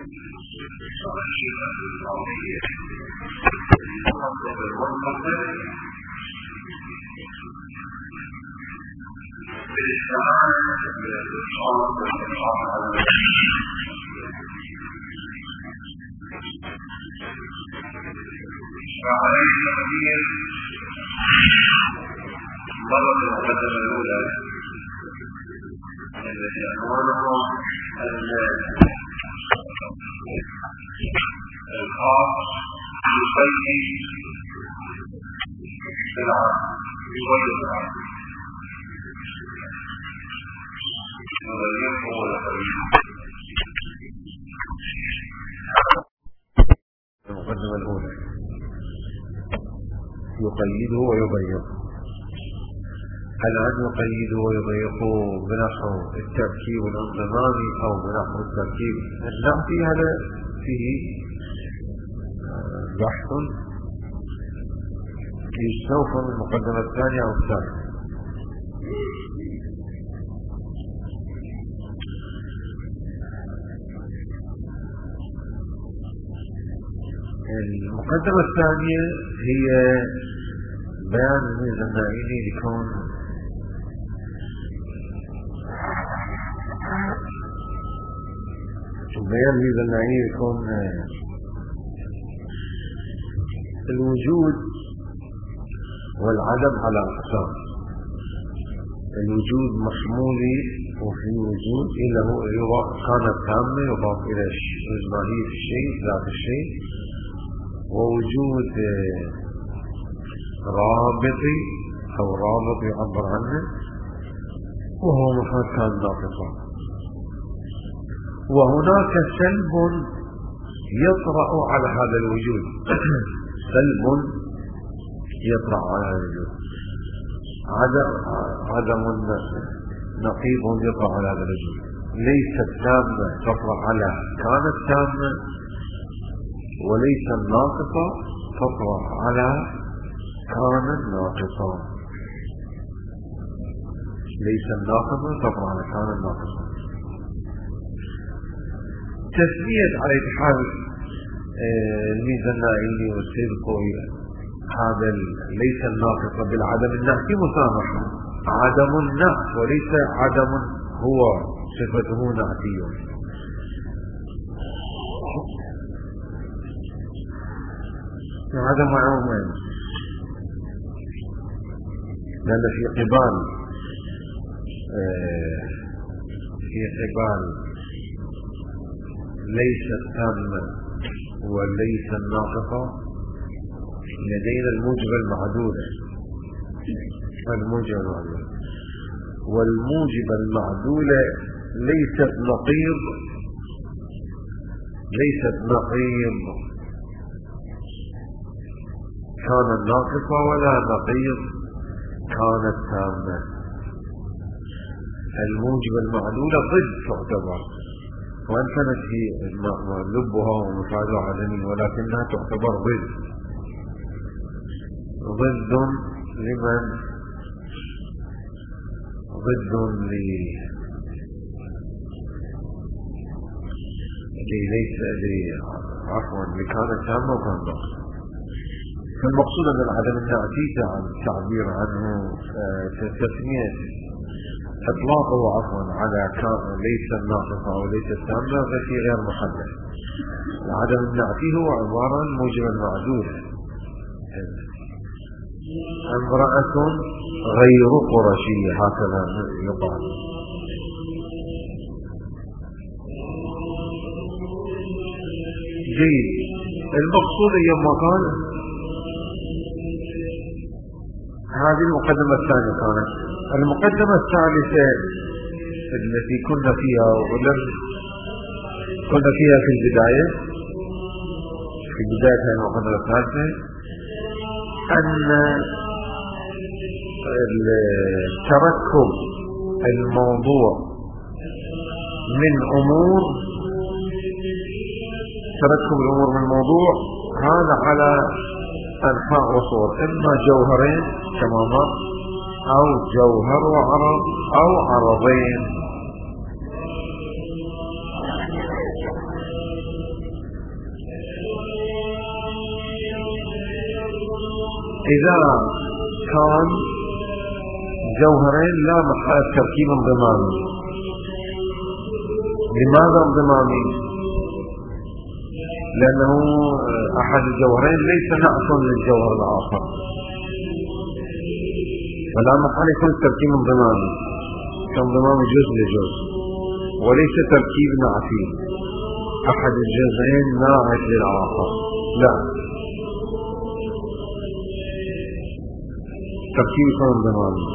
مرة المقدمة الأولى التي عنوانها الخاص بالبيت بالعام بغير العام وغيره ولا غيره. المقدمة الأولى يقيده ويضيق. الآن يقيد ويضيق بنحو التركيب الانضمامي أو بنحو التركيب النحوي، هذا فيه بحث يستوفى من المقدمة الثانية أو الثالثة. المقدمة الثانية هي بيان الميزة النائلي لكون بيان الميزة النائلي لكون الوجود والعدم على أقسام. الوجود محمولي وفي وجود إلا هو كانت تامة يضاف إلى ماهية الشيء ذات الشيء، ووجود رابطي أو رابط يعبر عنه وهو مفاد كان ناقصا. وهناك سلب يطرأ على هذا الوجود سلب يطرأ على هذا الوجود، عدم نقيض يطرأ على هذا الوجود. ليست تامة تطرأ على كانت تامة، وليس الناقصة تطرأ على كان الناقصة. ليس الناقصة تطرأ على كان الناقصة. تسمية على حال الميزة النائلي والسيد القوي هذا ليس الناقصة بالعدم النحوي مسامحة. عدم النقص وليس عدم هو صفته نعتية. عدم عموما لأن في قبال ليس التامة وليس الناقصة لدينا الموجب المعدولة والموجب المعدولة ليست نقيض كان الناقصة ولا نقيض كانت تامة. الموجب المعدولة ضد تعتبر، وأن كانت هي لبها ومفادها عدمي، ولكنها تعتبر ضد لمن ليس عفوا لكانت تامة وكان ناقصة. فالمقصود أن العدم النعتي تعبير عنه تسمية إطلاقه على ليس الناقصة أو ليس التامة فشيء غير محدد. العدم النعتي هو عبارة عن موجب المعدول. امرأة غير قرشية هكذا يقال. جيد. المقصود يوم قال هذه المقدمة الثانية كانت. المقدمة الثالثة التي كنا فيها في البداية هذه المقدمة الثالثة أن تركب الموضوع من أمور من الموضوع هذا على أنحاء وصور، إما جوهرين تماما أو جوهر وعرض أو عرضين. إذا كان جوهرين لا محالة تركيب انضمامي. لماذا انضمامي؟ لأنه أحد الجوهرين ليس نعت للجوهر الآخر، فلا محالة يكون تركيب انضمامي كانضمام جزء لجزء، وليس تركيب نعتي أحد الجزئين ناعت للآخر، لا، تركيب يكون انضمامي.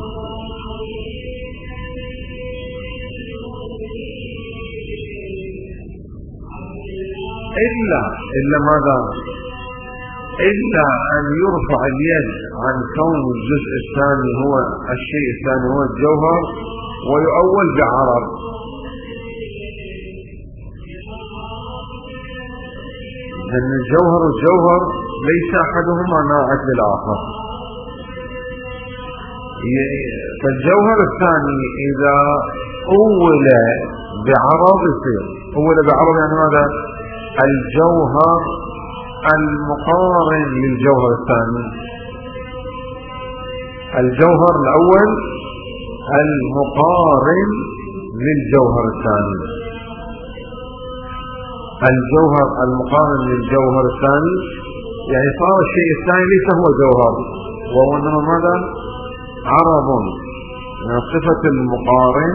إلا ماذا؟ إلا أن يرفع اليد عن كون الجزء الثاني هو الشيء الثاني هو الجوهر ويؤول بعرض. لأن الجوهر والجوهر ليس أحدهما ناعت للآخر، فالجوهر الثاني إذا أول بعرض يصير أول بعرض، يعني ماذا؟ الجوهر المقارن للجوهر الثاني، الجوهر الأول المقارن للجوهر الثاني، الجوهر المقارن للجوهر الثاني، يعني صار الشيء الثاني ليس هو جوهر، وهو انما ماذا؟ عرض من صفة المقارن،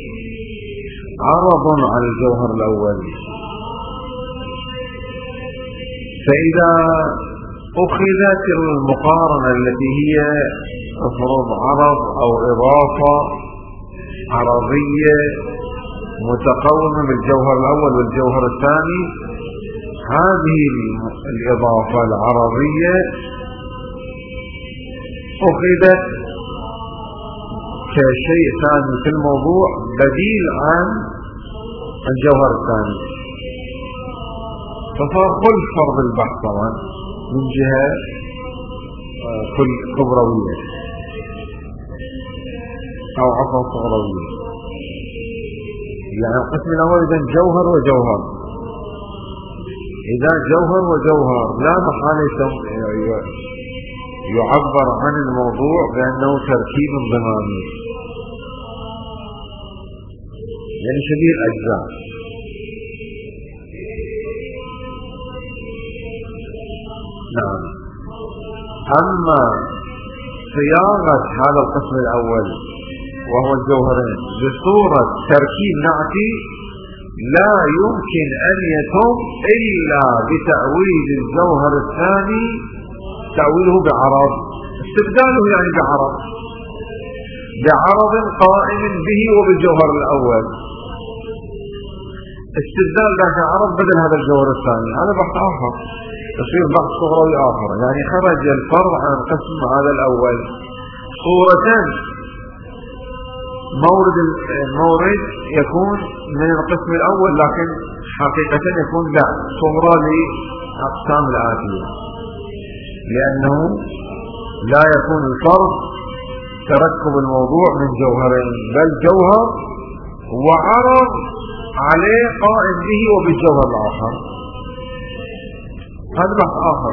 عرض على الجوهر الأول. فإذا أخذت المقارنة التي هي افرض عرض أو إضافة عرضية متقومة بالجوهر الأول والجوهر الثاني، هذه الإضافة العرضية أخذت كشيء ثاني في الموضوع بديل عن الجوهر الثاني، فصار خلف فرض البحث طبعا من جهة كل كبروية أو عفوا صغروية. يعني القسم الأول إذا جوهر وجوهر، إذا جوهر وجوهر لا محالة يعبر عن الموضوع بأنه تركيب انضمامي، يعني شبيه الأجزاء. نعم. أما صياغة هذا القسم الأول وهو الجوهرين بصورة تركيب نعتي لا يمكن أن يتم إلا بتأويل الجوهر الثاني، تأويله بعرض، استبداله يعني بعرض قائم به وبالجوهر الأول، استبدال ذاك العرض بدل هذا الجوهر الثاني، هذا بحث آخر، يصير بحث صغروي آخر. يعني خرج الفرع عن قسم هذا الأول صورتين، مورد يكون من القسم الأول لكن حقيقة يكون لا صغرى لأقسام الآتية، لأنه لا يكون الفرق تركب الموضوع من جوهرين، بل جوهر وعرض عليه قائم به وبالجوهر الآخر، هذا بحث آخر.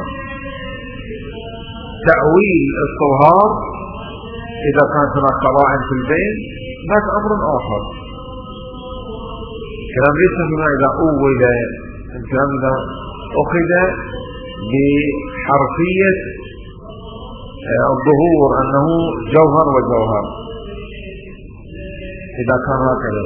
تأويل الصهار إذا كانت هناك قرائن في البين ذاك أمر آخر. الكلام ليس هنا إذا أول، الكلام إذا أخذ بحرفية الظهور أنه جوهر وجوهر، إذا كان هكذا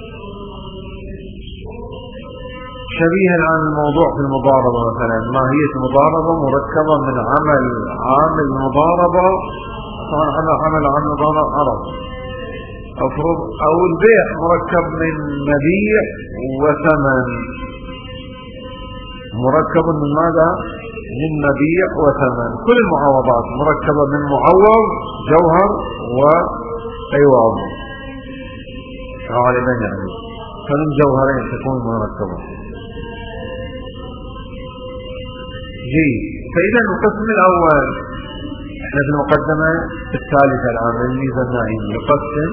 شبيه الآن الموضوع في المضاربة مثلا، ماهية المضاربة مركبة من عامل مضاربة، طبعا عمل عرض، أفرض أو البيع مركب من مبيع وثمن، مركب من ماذا؟ من مبيع وثمن. كل المعوضات مركبة من معوض جوهر وعوض غالبا، يعني فمن جوهرين تكون مركبة. جيد. فإذا القسم الأول احنا في المقدمة الثالثة الآن الميزة النائية، يقسم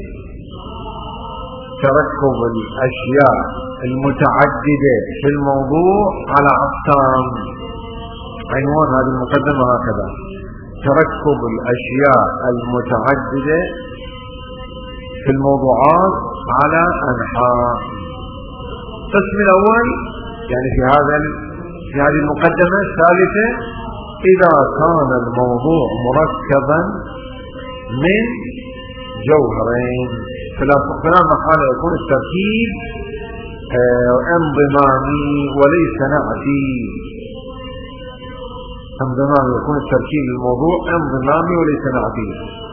تركب الأشياء المتعددة في الموضوع على أقسام. عنوان هذه المقدمة هكذا: تركب الأشياء المتعددة في الموضوعات على أنحاء. القسم الأول يعني في هذه المقدمة الثالثة، إذا كان الموضوع مركبا من جوهرين فلا محالة يكون التركيب انضمامي وليس نعتي. انضمامي يكون التركيب الموضوع انضمامي وليس نعتي،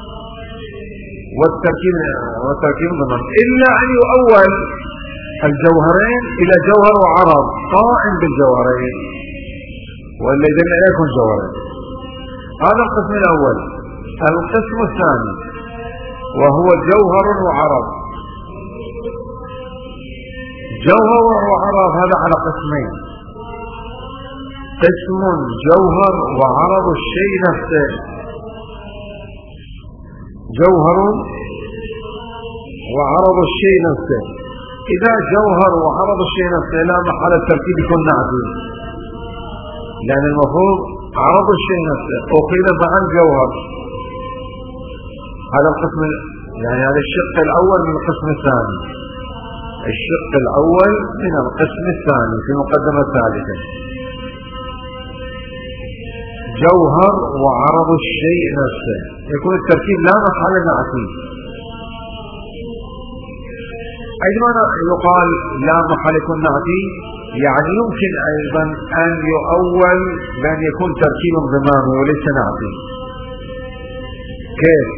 والتركيب انضمامي، إلا أن يؤول الجوهرين إلى جوهر وعرض قائم بالجوهرين، وإلا يدل عليكم جوهرين. هذا القسم الأول. القسم الثاني وهو جوهر وعرض. جوهر وعرض هذا على قسمين: قسم جوهر وعرض الشيء نفسه. جوهر وعرض الشيء نفسه، إذا جوهر وعرض الشيء نفسه لا محل التركيب يكون نعتي، لأن المفروض عرض الشيء نفسه أخذ عن جوهر. هذا القسم، يعني هذا الشق الأول من القسم الثاني. الشق الأول من القسم الثاني في المقدمة الثالثة. جوهر وعرض الشيء نفسه يكون التركيب لا محل نعتي. أيضا يقال لا محل يكون نعتي، يعني يمكن أيضا أن يؤول بأن يكون تركيب انضمامي وليس نعتي. كيف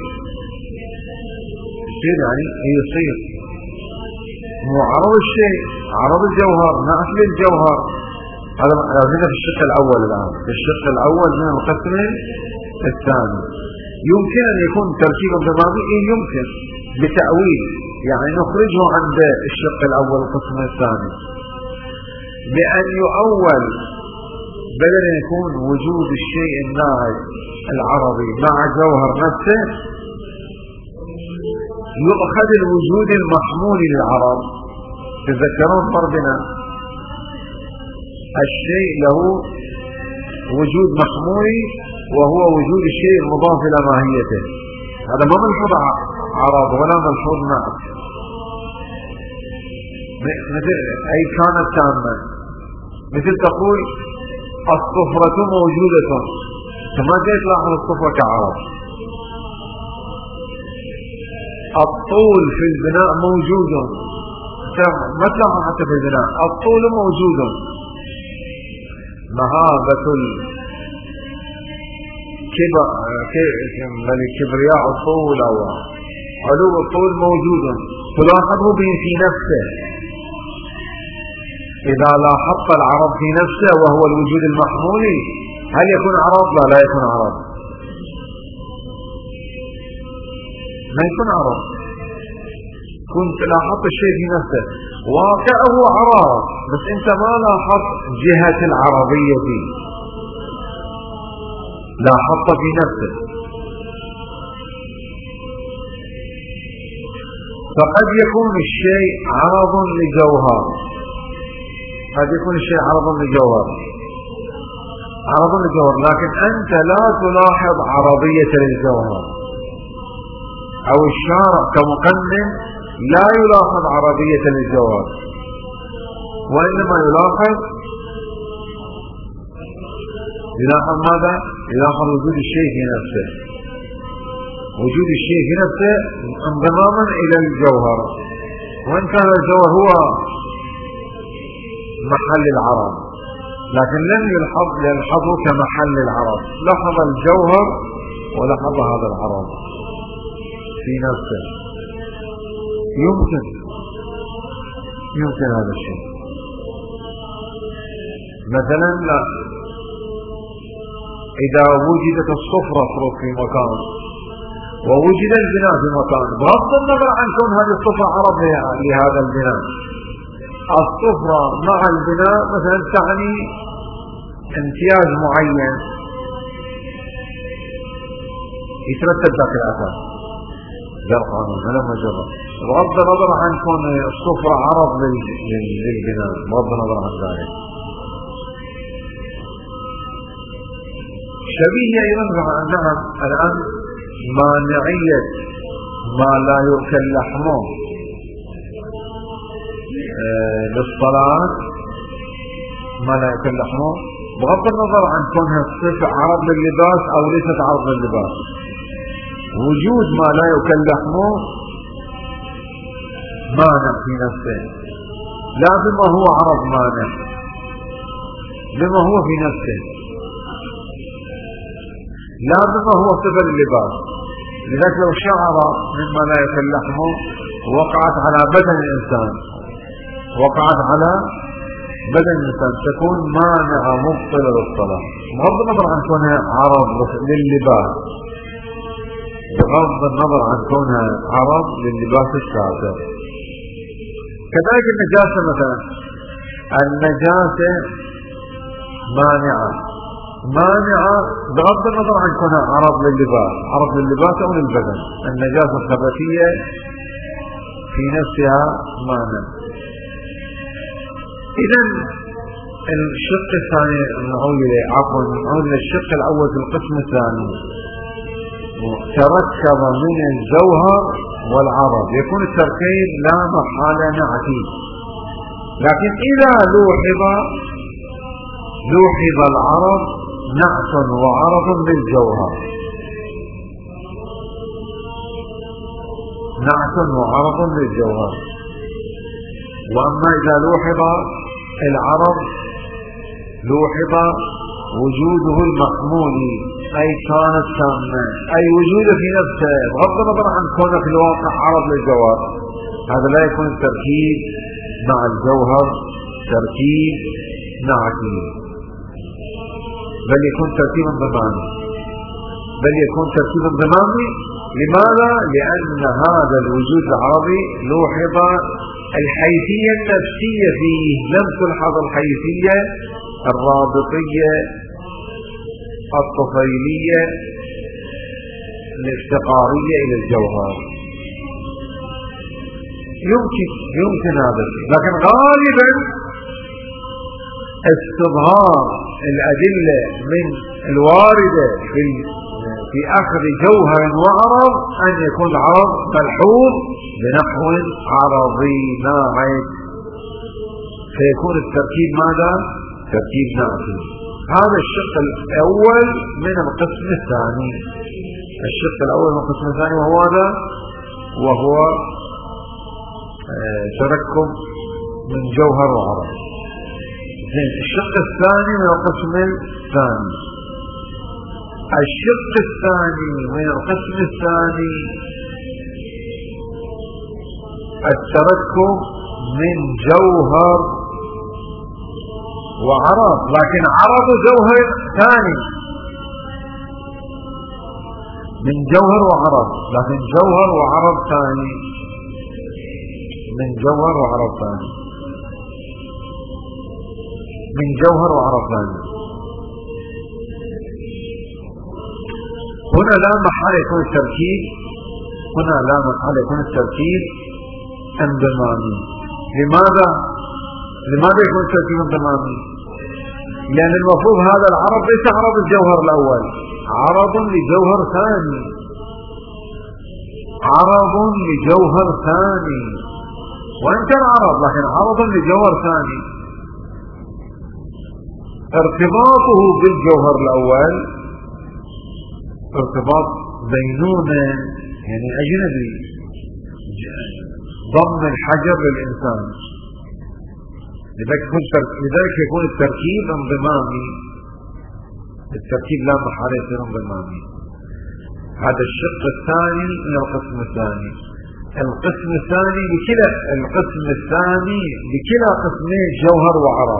يصير؟ يعني يصير معرض الشيء عرض الجوهر نعت للجوهر. هذا لازم في الشق الأول. الآن في الشق الأول من القسم الثاني يمكن أن يكون تركيب انضمامي، يمكن بتأويل، يعني نخرجه عند الشق الأول القسم الثاني بأن يؤول بدل أن يكون وجود الشيء الناعت العرضي مع جوهر نفسه، يؤخذ الوجود المحمول للعرض. تذكرون ضربنا الشيء له وجود محمولي وهو وجود الشيء المضاف إلى ماهيته. هذا ما ملحوظ عرض ولا ملحوظ نعت، مثل أي كانت تامة، مثل تقول الصفرة موجودة، كما جاءت لاحظ الصفرة كعرض. الطول في البناء موجود، ما تلاحظ حتى في البناء الطول موجود. مهابة كبرياء الطول أو علو الطول موجود، تلاحظه به في نفسه. إذا لاحظت العرض في نفسه وهو الوجود المحمولي هل يكون عرض؟ لا يكون عرض، ما يكون عرض. كنت لاحظت الشيء في نفسه واقعه عرض، بس انت ما لاحظت جهة العرضية فيه، لاحظت في نفسه. فقد يكون الشيء عرض لجوهر، قد يكون الشيء عرض لجوهر، لكن أنت لا تلاحظ عرضية للجوهر، أو الشارع كمقنن لا يلاحظ عرضية للجوهر، وإنما يلاحظ ماذا؟ يلاحظ وجود الشيء في نفسه، وجود الشيء في نفسه انضماما إلى الجوهر، وإن كان الجوهر هو محل العرض، لكن لم يلحظه كمحل العرض، لحظ الجوهر ولحظ هذا العرض في نفسه. يمكن هذا الشيء. مثلا إذا وجدت الصفرة في مكان ووجد البناء في مكان، بغض النظر عن كون هذه الصفرة عرض لهذا البناء، الصفرة مع البناء مثلا تعني امتياز معين يترتب ذاك الأثر، ذا القانون هذا مجرد، بغض النظر عن كون الصفرة عرض للبناء، بغض النظر عن ذلك. شبيه أيضا نعم الآن مانعية ما لا يؤكل لحمه للصلاة، ما لا يؤكل لحمه بغض النظر عن كونها صفة عرض لللباس أو ليست عرض لللباس، وجود ما لا يؤكل لحمه مانع في نفسه، لا بما هو عرض مانع، بما هو في نفسه، لا بما هو صفة لللباس. لذلك لو شعر مما لا يؤكل لحمه وقعت على بدن الإنسان، وقعت على بدن الإنسان تكون مانعة مبطلة للصلاة، بغض النظر عن كونها عرض لللباس، بغض النظر عن كونها عرض لللباس الشاسع. كذلك النجاسة مثلا، النجاسة مانعة بغض النظر عن كونها عرض لللباس أو للبدن، النجاسة الخبثية في نفسها مانع. إذا الشق الثاني نعود للشق الأول في القسم الثاني، تركب من الجوهر والعرض، يكون التركيب لا محالة نعتي، لكن إذا لوحظ العرض نعت وعرض بالجوهر، نعت وعرض بالجوهر. وأما إذا لوحظ العرض لوحظ وجوده المحمول أي كانت تامة، أي وجوده في نفسه بغض النظر عن كونه في الواقع عرض للجوهر، هذا لا يكون التركيب مع الجوهر تركيب نعتي، بل يكون تركيبا ضماني. لماذا؟ لأن هذا الوجود العرضي لوحظ الحيثية النفسية فيه، لم تلحظ الحيثية الرابطية الطفيلية الافتقارية إلى الجوهر. يمكن هذا الشيء، لكن غالبا استظهار الأدلة من الواردة في أخذ جوهر وعرض أن يكون العرض ملحوظ بنحو عرضي ناعم، فيكون التركيب ماذا؟ تركيب نعتي. هذا الشق الأول من القسم الثاني، وهو تركب من جوهر وعرض. الشق الثاني من القسم الثاني، التركب من جوهر وعرض، لكن عرض جوهر ثاني، من جوهر وعرض، لكن جوهر وعرض ثاني، من جوهر وعرض ثاني. هنا لا محال يكون التركيب انضمامي. لماذا يكون التركيب انضمامي؟ لأن المفروض هذا العرض ليس عرض الجوهر الأول، عرض لجوهر ثاني، وإن كان عرض لكن عرض لجوهر ثاني. ارتباطه بالجوهر الأول ارتباط بينونة، يعني أجنبي، ضم الحجر للإنسان، لذلك يكون التركيب انضمامي، التركيب لا محالة يصير انضمامي. هذا الشق الثاني من القسم الثاني. القسم الثاني بكلا قسمين جوهر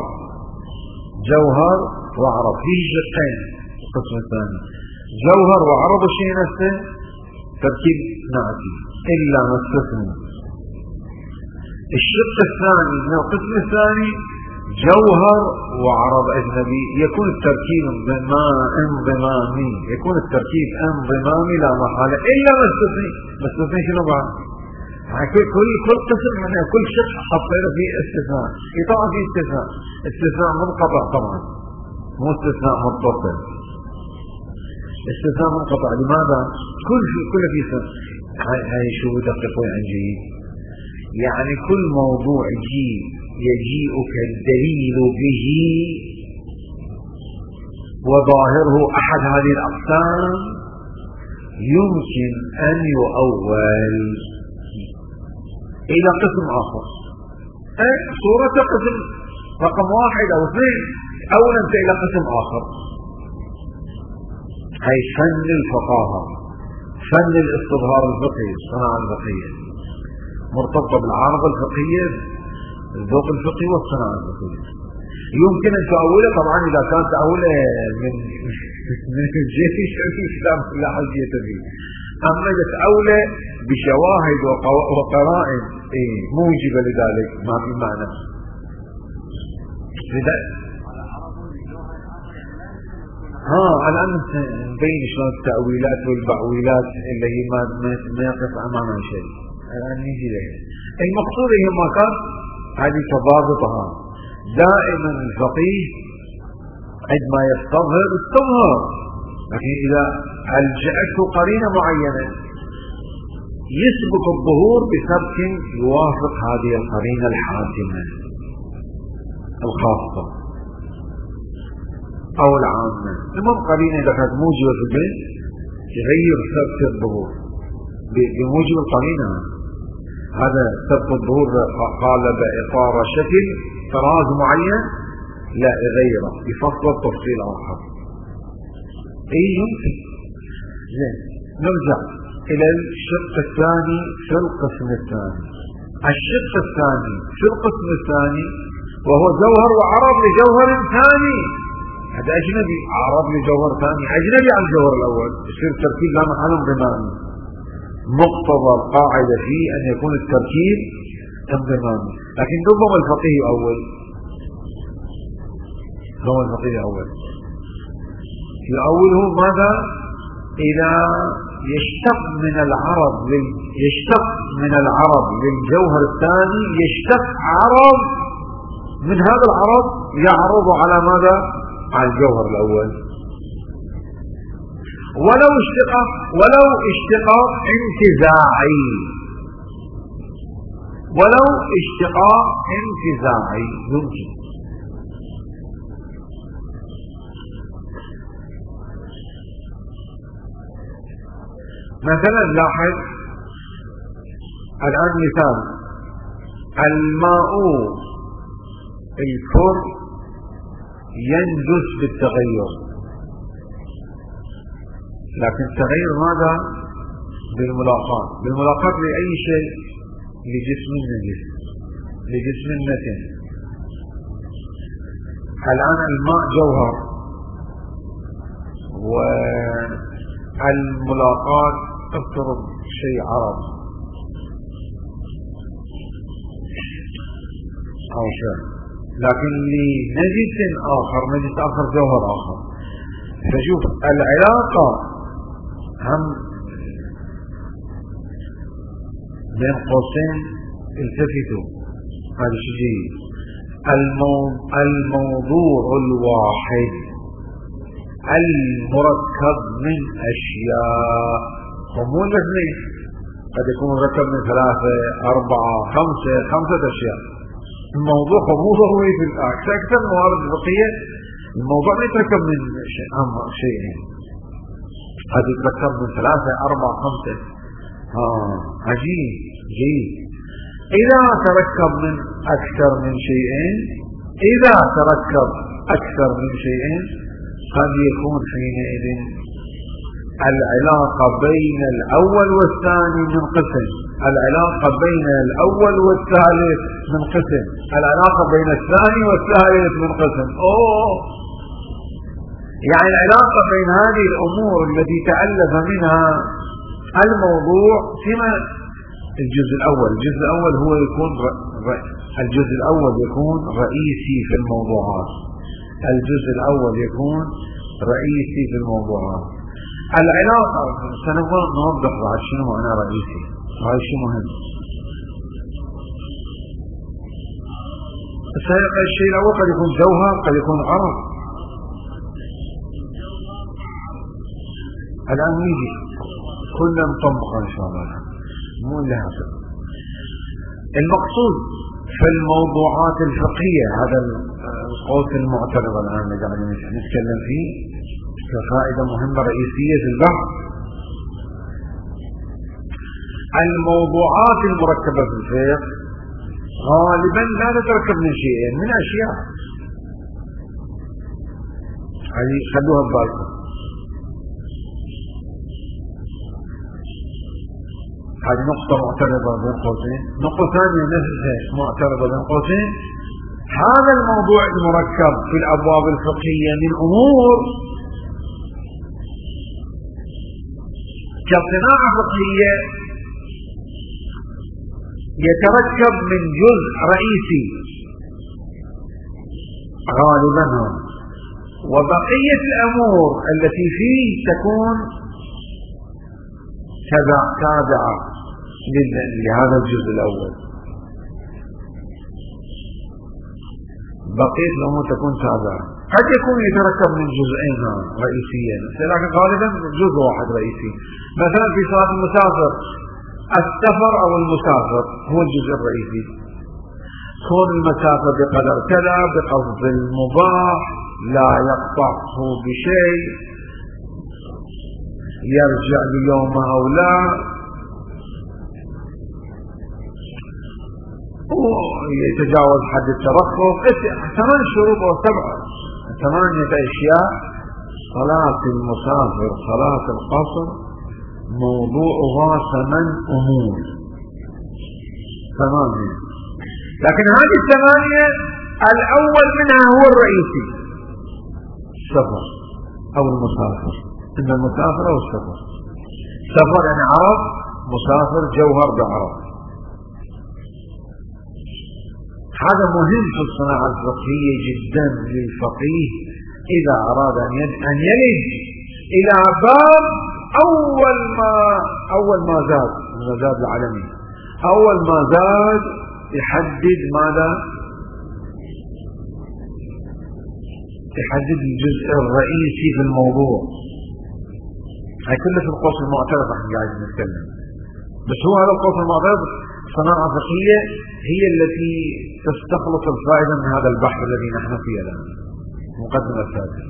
وعرض، فيه شقين. القسم الثاني جوهر وعرض الشيء نفسه تركيب نعتي إلا ما استثنى. الشق الثاني من القسم الثاني جوهر وعرض أجنبي، يكون التركيب انضمامي، لا محالة إلا ما استثنى. شنو بعد؟ كل قسم يعني كل شق حطينا فيه استثناء، طبعا فيه استثناء منقطع طبعا، مو استثناء متصل. استثناء منقطع. لماذا؟ كل في سنة. هاي شو دققوا عن جيد، يعني كل موضوع يجيئك الدليل به وظاهره أحد هذه الأقسام يمكن أن يؤول إلى قسم آخر. صورة قسم رقم 1 أو 2 أولا إلى قسم آخر. هي فن الفقاهة، فن الاستظهار الفقهي، الصناعة الفقهية مرتبطة بالعارضة الفقهية، الذوق الفقهي والصناعة الفقهية. يمكن أن تؤوله طبعا إذا كان تأوله من الجيش الإسلام لا حجية به. أما إذا تأوله بشواهد وقرائن موجبة لذلك ما في معنى. الآن نبين شلون التأويلات والبعويلات اللي هي ما يقف أمامها شيء. الآن نيجي له. المقصود هي ما كان هذه تضابطها. دائما الفقيه عندما يستظهر استظهر، لكن إذا ألجأته قرينة معينة يسبق الظهور بسبك يوافق هذه القرينة الحاسمة الخاصة أو العامة. المهم قرينة إذا كانت موجبة في البيت يغير سبك الظهور بموجب القرينة. هذا سبك الظهور قال بإطار شكل طراز معين، لا يغيره يفصل تفصيل آخر. يمكن. نرجع إلى الشق الثاني في القسم الثاني. الشق الثاني في القسم الثاني وهو جوهر وعرض لجوهر ثاني. هذا أجنبي، عرض لجوهر ثاني أجنبي عن الجوهر الأول، يصير التركيب لا محل انضمامي. مقتضى القاعدة فيه أن يكون التركيب انضمامي، لكن ربما الفقيه أول. ربما الفقيه أول يؤوله ماذا؟ إذا يشتق من العرض للجوهر الثاني، يشتق عرض من هذا العرض يعرض على ماذا؟ على الجوهر الأول. ولو اشتقاق انتزاعي يمكن. مثلا لاحظ الآن مثال: الماء الفر ينجس بالتغير، لكن التغير ماذا؟ بالملاقات لأي شيء، لجسم نجس، لجسم نتن. الآن الماء جوهر والملاقات تفترض شيء عرض أو شيء، لكن لنجس آخر، نجس آخر جوهر آخر. فشوف العلاقة هم بين قوسين التفتوا، هذا شيء. الموضوع الواحد المركب من أشياء، ومو الاثنين، قد يكون مركب من 3 4 5 أشياء. الموضوع مو ضروري في أكثر الموارد الفقهية الموضوع لا يتركب من شيئين، قد يتركب من 3 4 5. عجيب جيد. إذا تركب من أكثر من شيئين قد يكون حينئذ العلاقة بين الأول والثاني من قسم، العلاقة بين الأول والثالث من قسم، العلاقة بين الثاني والثالث من قسم. يعني العلاقة بين هذه الأمور التي تألف منها الموضوع فيما الجزء الأول هو يكون الجزء الأول يكون رئيسي في الموضوعات. العلاقة سنوضح بعد شنو معنى رئيسي، هاي شيء مهم. الشيء الأول قد يكون جوهر، قد يكون عرض. الآن نيجي كلنا نطبق إن شاء الله، مو لها. المقصود في الموضوعات الفقهية، هذا القوس المعترض الآن اللي قاعدين نتكلم فيه كفائدة مهمة رئيسية في البحث. الموضوعات المركبة في الفقه غالبا لا تتركب من شيئين، من أشياء هذه خلوها ببالكم. هذه نقطة معترضة بين قوسين. نقطة ثانية نفسها معترضة بين قوسين. هذا الموضوع المركب في الأبواب الفقهية من أمور كصناعة فقهية يتركب من جزء رئيسي غالبا، وبقية الأمور التي فيه تكون تابعة لهذا الجزء الأول. بقية الأمور تكون تابعة، قد يكون يتركب من جزئين رئيسيين، لكن غالبا جزء واحد رئيسي. مثلا في صلاة المسافر، السفر أو المسافر هو الجزء الرئيسي. كون المسافة بقدر كذا بقصد المباح، لا يقطعه بشيء، يرجع ليوم أو لا، يتجاوز حد الترخص، 8 شروط أو 8 أشياء. صلاة المسافر صلاة القصر موضوعها 8 أمور، 8. لكن هذه 8 الأول منها هو الرئيسي، السفر أو المسافر. إن المسافر أو السفر، سفر يعني عرب، مسافر جوهر بعرب. هذا مهم في الصناعة الفقهية جدا للفقيه إذا أراد أن يلج إلى باب أول ما زاد العالمي، أول ما زاد يحدد ماذا؟ يحدد الجزء الرئيسي في الموضوع. هاي كلها في القوس المعترض احنا قاعد نتكلم، بس هو هذا القوس المعترض صناعة فقهية هي التي تستخلص الفائدة من هذا البحث الذي نحن فيه الآن. مقدمة الثالثة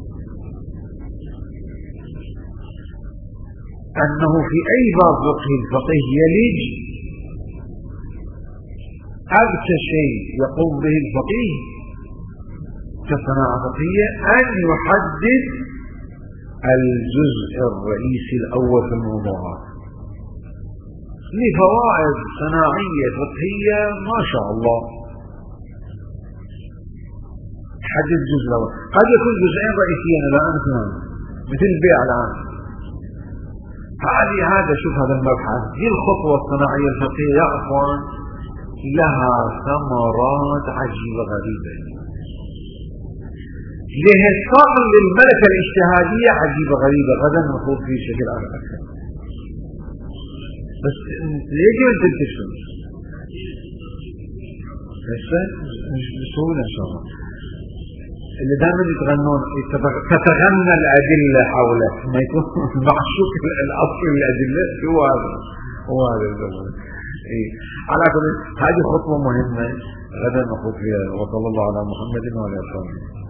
أنه في أي باب فقهي الفقيه يلج أذكى شيء يقوم به الفقيه كصناعة فقهية أن يحدد الجزء الرئيسي الأول في الموضوعات، لفوائد صناعية فقهية ما شاء الله. تحدد الجزء الأول، قد يكون جزئين رئيسيين الآن اثنان، مثل البيع الآن. هذا شوف هذا المبحث، هي الخطوة الصناعية الفقهية يا أخوان لها ثمرات عجيبة غريبة، لها الصقل للملكة الاجتهادية عجيبة غريبة. غدا نخوض في شكل أكثر، بس يجب أن تنتشر مش بسهولة إن شاء الله. اللي دائما يتغنون تتغنى الأدلة حوله، ما يكون معشوق الأصل الأدلة. هو هذا الزمن. على كل هذه خطوة مهمة غدا نخوض فيها. وصلى الله على محمد وعلى آله وصحبه.